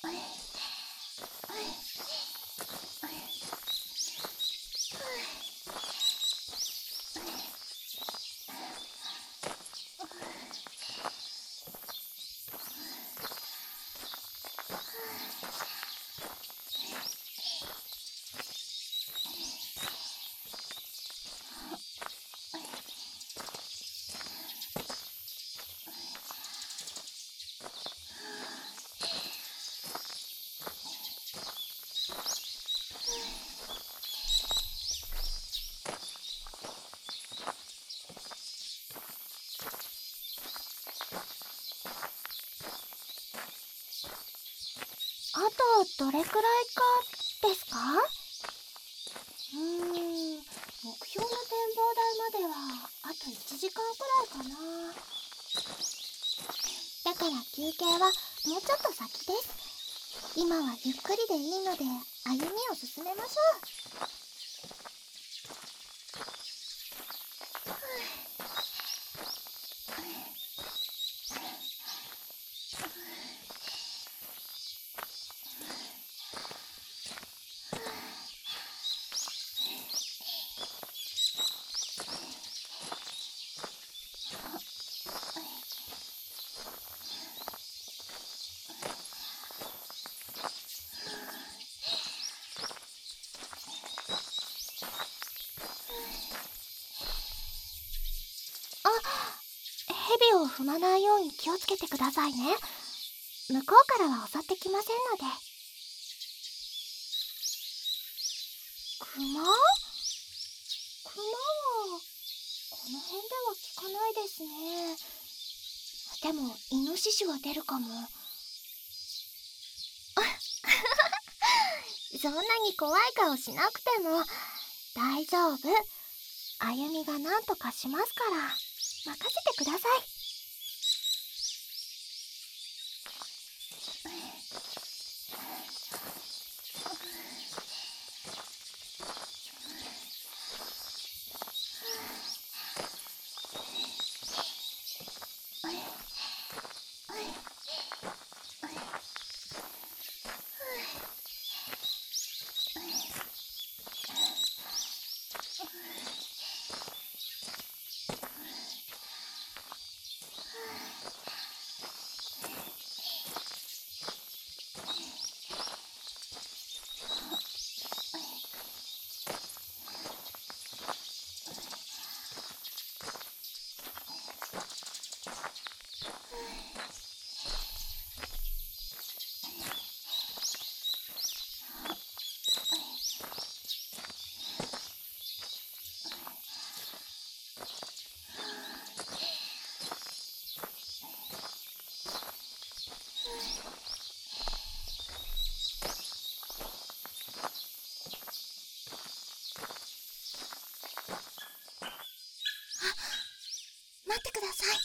あとどれくらいかですか？目標の展望台まではあと1時間くらいかな。だから休憩はもうちょっと先です。今はゆっくりでいいので歩みを進めましょう。蛇を踏まないように気をつけてくださいね。向こうからは襲ってきませんので。クマはこの辺では聞かないですね。でもイノシシは出るかも。そんなに怖い顔しなくても大丈夫。あゆみが何とかしますから任せてください。待ってください。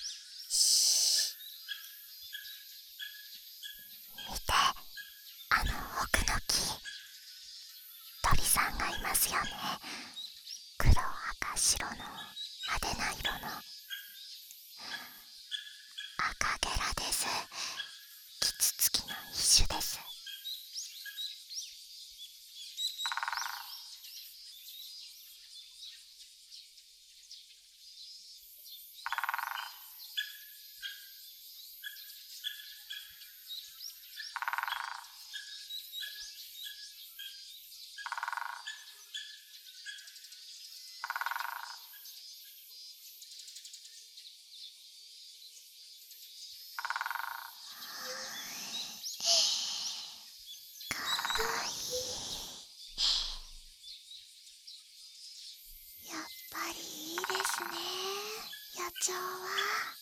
見て、あの奥の木。鳥さんがいますよね。黒赤白の派手な色の赤ゲラです。キツツキの一種です。かわいい。やっぱりいいですね、野鳥は。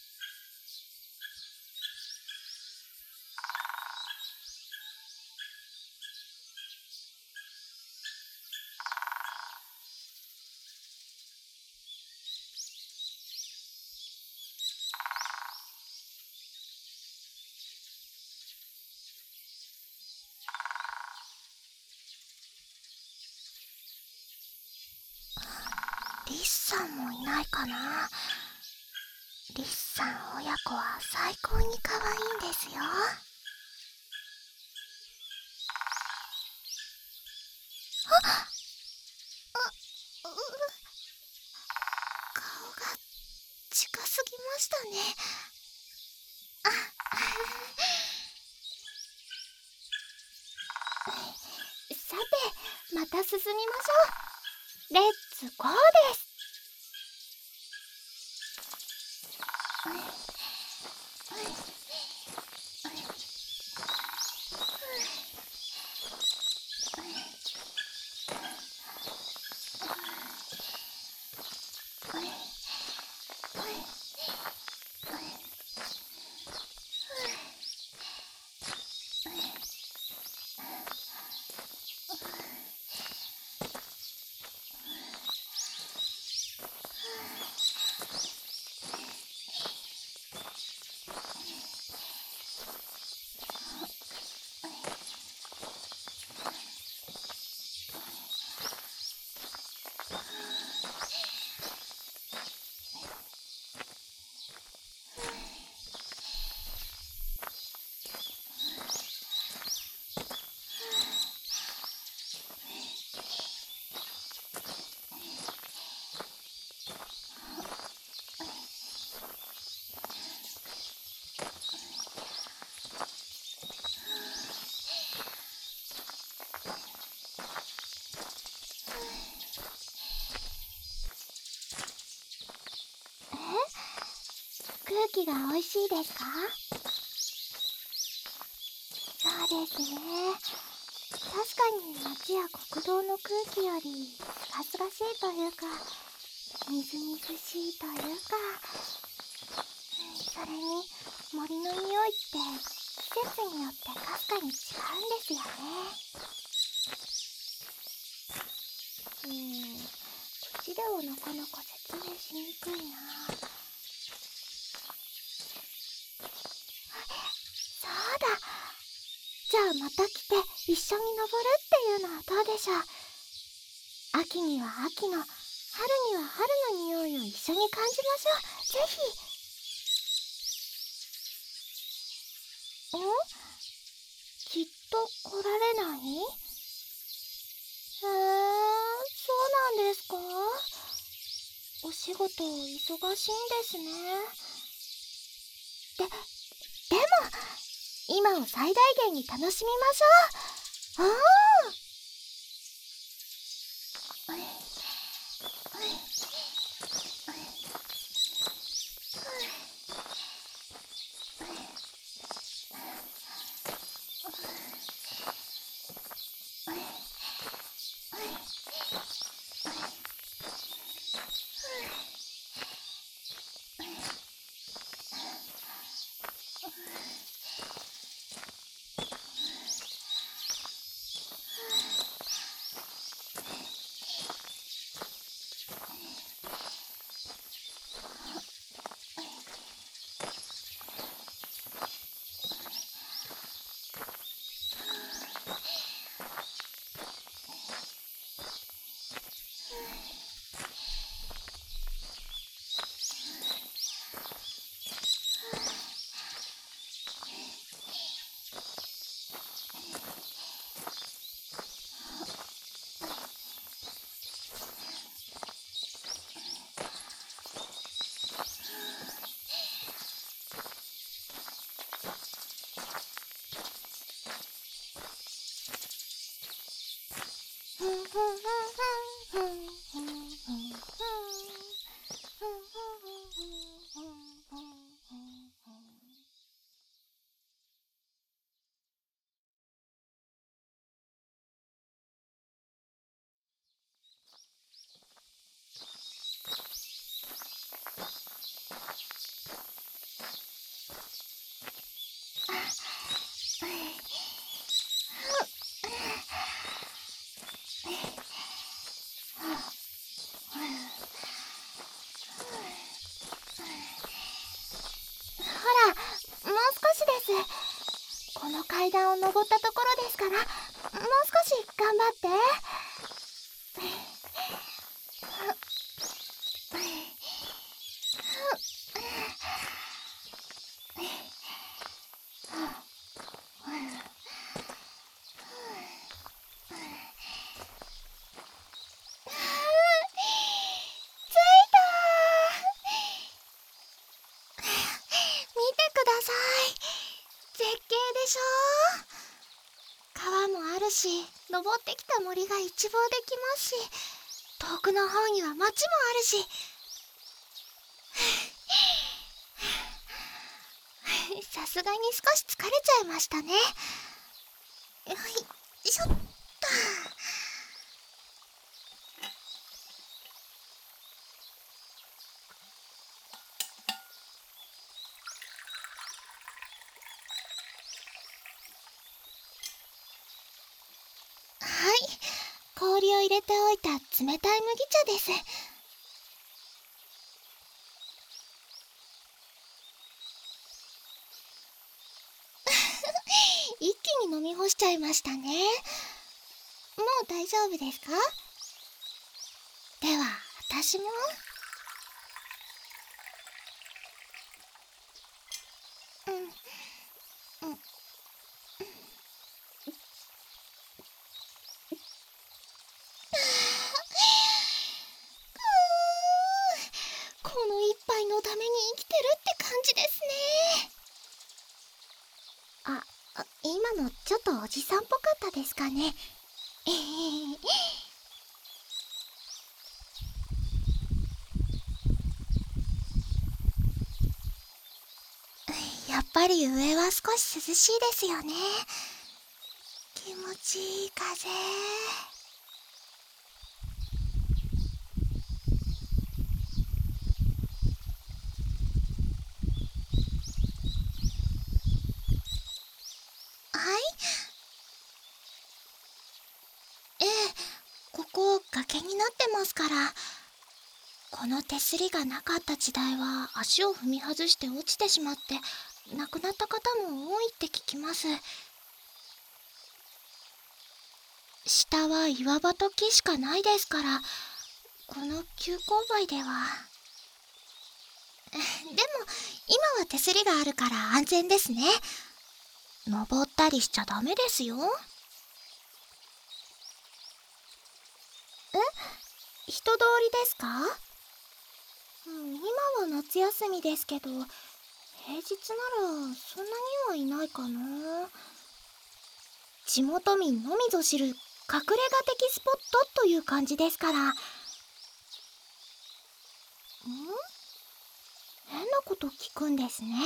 リスさんもいないかな。リスさん親子は最高に可愛いんですよ。 近すぎましたね。あさて、また進みましょう。レッツゴーです。空気が美味しいですか？そうですね。確かに街や国道の空気よりすがすがしいというか、みずみずしいというか、それに森の匂いって季節によってかすかに違うんですよね。口ではなかなか説明しにくいな。そうだ。じゃあまた来て一緒に登るっていうのはどうでしょう。秋には秋の、春には春の匂いを一緒に感じましょう。ぜひ。きっと来られない？そうなんですか？お仕事忙しいんですね。でも、今を最大限に楽しみましょう。ほら、もう少しです。この階段を登ったところですから、もう少し頑張って。着いたー。 さい。絶景でしょ。川もあるし、登ってきた森が一望できますし、遠くの方には町もあるし。さすがに少し疲れちゃいましたね。よいしょっと。はい、氷を入れておいた冷たい麦茶です。一気に飲み干しちゃいましたね。もう大丈夫ですか？では私も。この一杯のために生きてるって感じですね。今のちょっとおじさんっぽかったですかね。やっぱり上は少し涼しいですよね。気持ちいい風。はい。ここ崖になってますから。この手すりがなかった時代は足を踏み外して落ちてしまって亡くなった方も多いって聞きます。下は岩場と木しかないですから、この急勾配では。でも今は手すりがあるから安全ですね。登ったりしちゃダメですよ。人通りですか？今は夏休みですけど、平日ならそんなにはいないかな。地元民のみぞ知る隠れ家的スポットという感じですから。変なこと聞くんですね。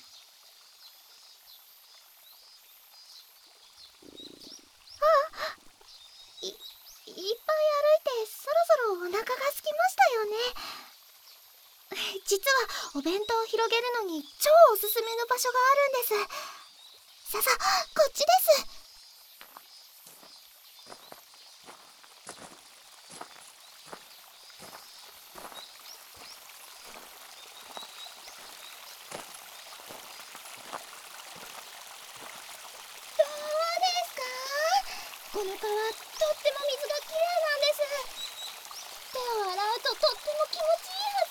いっぱい歩いてそろそろお腹が空きましたよね。実はお弁当を広げるのに超おすすめの場所があるんです。こっちです。どうですか？この川、とっても水がきれいなんです。手を洗うととっても気持ちいいは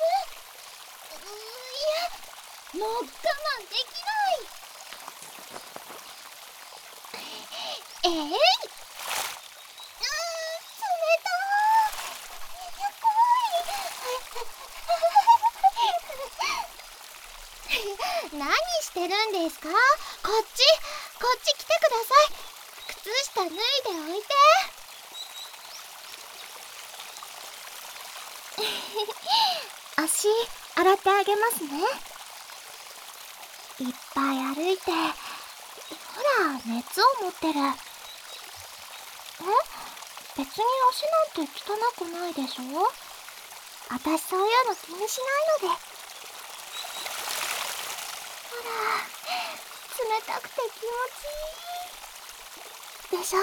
ず。いや、もう我慢できない。冷たー。怖い。何してるんですか？こっち来てください。靴下脱いでおいて。足洗ってあげますね。いっぱい歩いて、ほら熱を持ってる。別に足なんて汚くないでしょ？私そういうの気にしないので。ほら、冷たくて気持ちいいでしょ？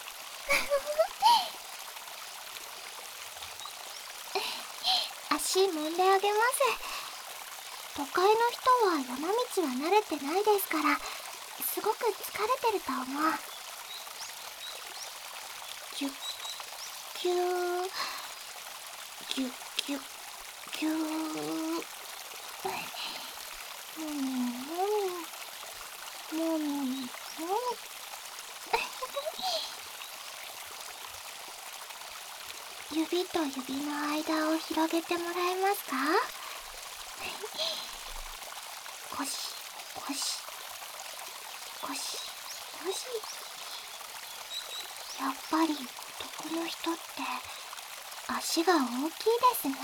足揉んであげます。都会の人は山道は慣れてないですから、すごく疲れてると思う。ギュッギューギュッギュッギュー。もみもみもみもみ。指と指の間を広げてもらえますか？ゴシゴシゴシゴシ。やっぱり男の人って足が大きいですね。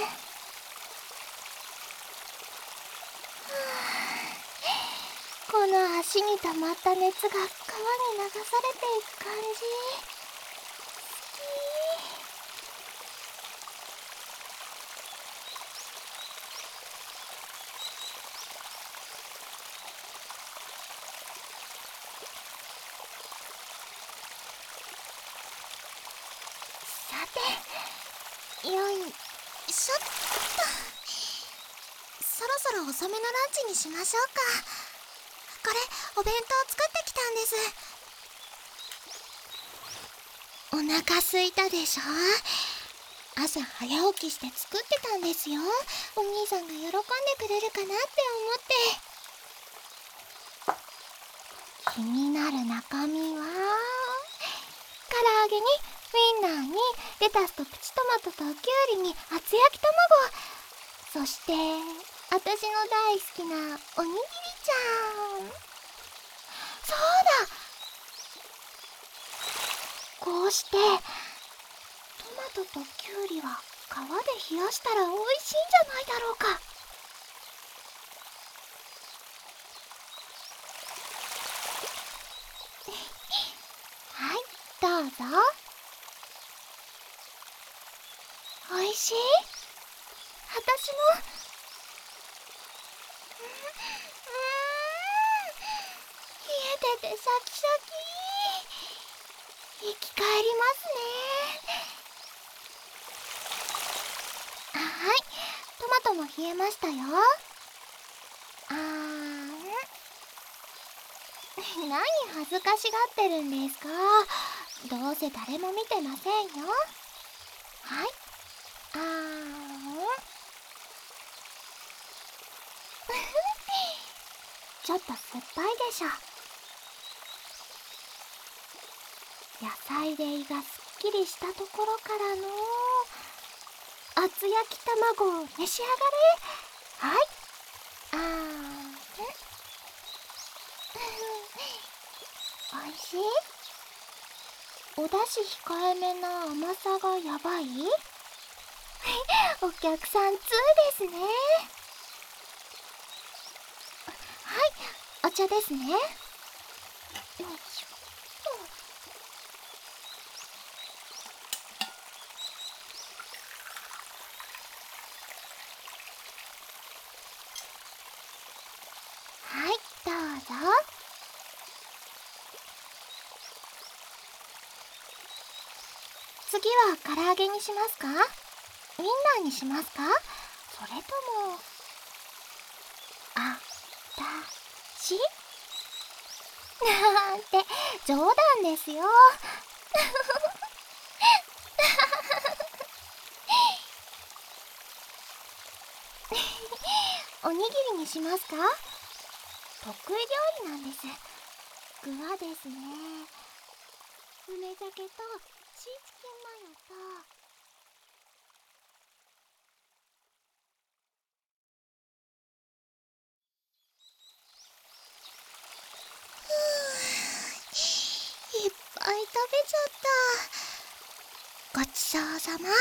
この足に溜まった熱が川に流されていく感じ、好き。さて、よいしょっと。そろそろ遅めのランチにしましょうか。これ、お弁当作ってきたんです。お腹すいたでしょ。朝早起きして作ってたんですよ。お兄さんが喜んでくれるかなって思って。気になる中身は、唐揚げにウインナーにレタスとプチトマトとキュウリに厚焼き卵、そして私の大好きなおにぎりちゃん。そうだ、こうしてトマトとキュウリは皮で冷やしたら美味しいんじゃないだろうか。はい、どうぞ。美味しい？私も。冷えててシャキシャキ。生き返りますね。はい、トマトも冷えましたよ。何恥ずかしがってるんですか。どうせ誰も見てませんよ。はい、ちょっと酸っぱいでしょ。野菜で胃がすっきりしたところからの厚焼き卵を召し上がれ。はい、おいしい？お出汁控えめな甘さがやばい？お客さん2ですね。はい、お茶ですね。よいしょっと。はい、どうぞ。次は唐揚げにしますか？ウインナーにしますか？それともあたしなんて冗談ですよ。おにぎりにしますか？得意料理なんです。具はですね、梅鮭とシーチキンマヨと、いっぱい食べちゃった。ごちそうさま。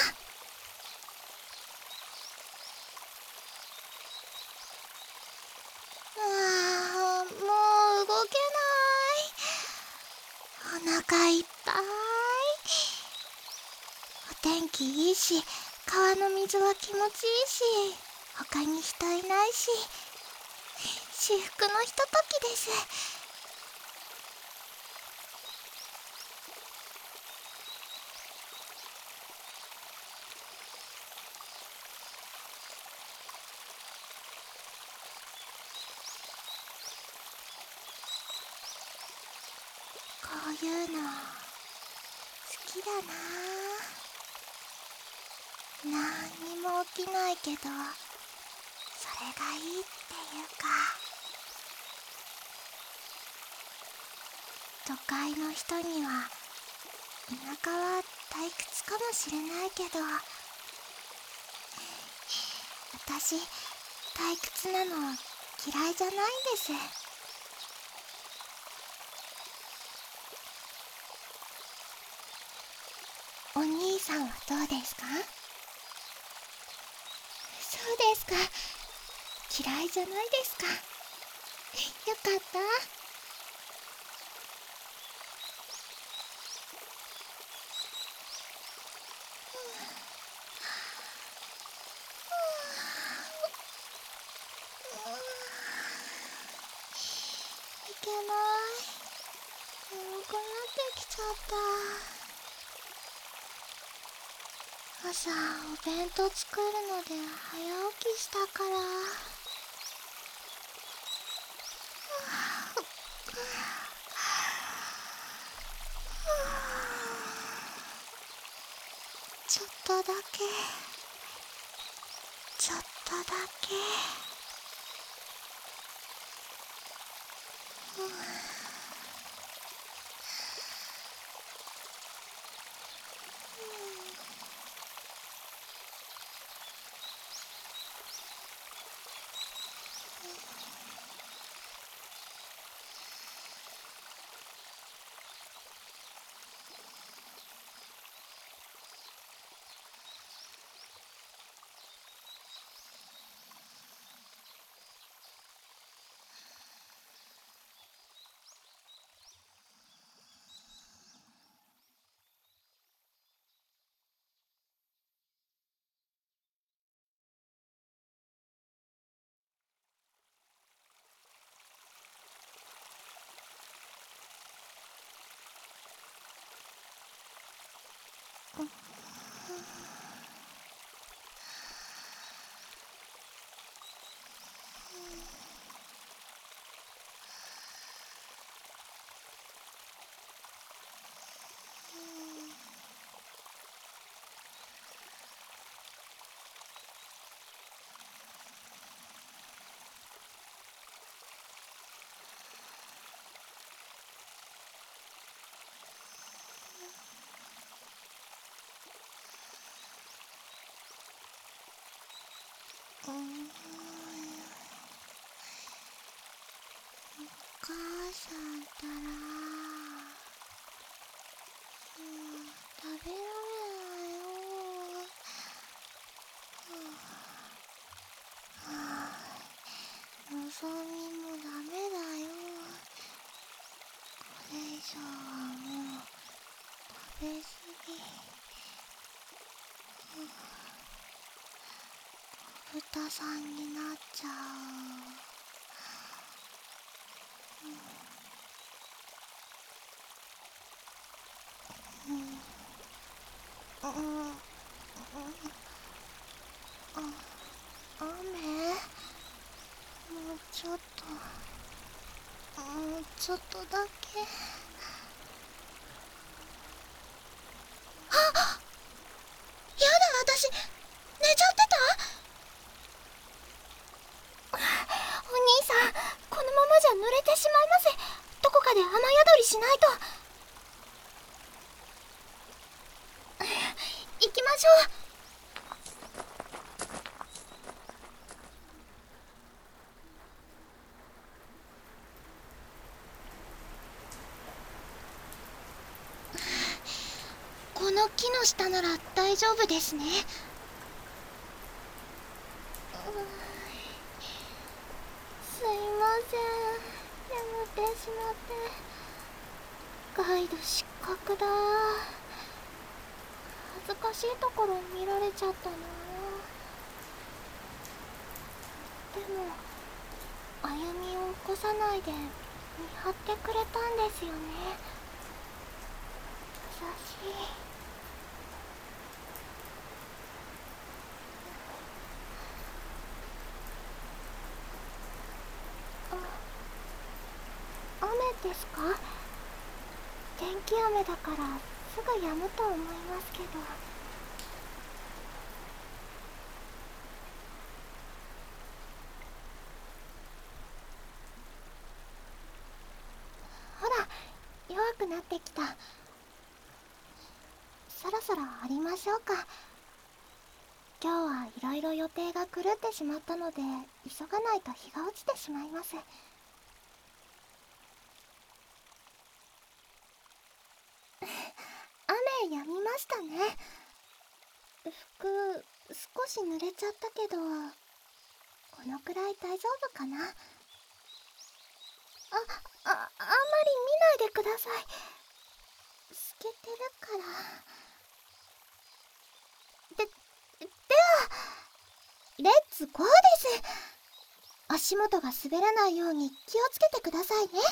もう動けない。お腹いっぱい。お天気いいし、川の水は気持ちいいし、他に人いないし、至福のひとときです。こういうの好きだな。なんにも起きないけど、それがいいっていうか。都会の人には田舎は退屈かもしれないけど、私退屈なの嫌いじゃないんです。お兄さんはどうですか？そうですか。嫌いじゃないですか。よかった。いけない。眠くなってきちゃった。朝お弁当作るので早起きしたから。ちょっとだけ、ちょっとだけ。お母さんったら、食べられないよ。のぞみもダメだよ。これ以上はもう食べ過ぎ。豚さんになっちゃう。雨？もうちょっと、もうちょっとだけ。やだ、私寝ちゃってた？お兄さん、このままじゃ濡れてしまいます。どこかで雨宿りしないと。行きましょう。この木の下なら大丈夫ですね。すいません、眠ってしまって。ガイド失格だ。恥ずかしいところ見られちゃったな。でも歩みを起こさないで見張ってくれたんですよね。優しい。雨ですか？天気雨だからすぐ止むと思いますけど。ほら、弱くなってきた。そろそろ降りましょうか。 今日はいろいろ予定が狂ってしまったので、急がないと日が落ちてしまいます。雨やみましたね。服少し濡れちゃったけど、このくらい大丈夫かな。あんまり見ないでください。透けてるから。ではレッツゴーです。足元が滑らないように気をつけてくださいね。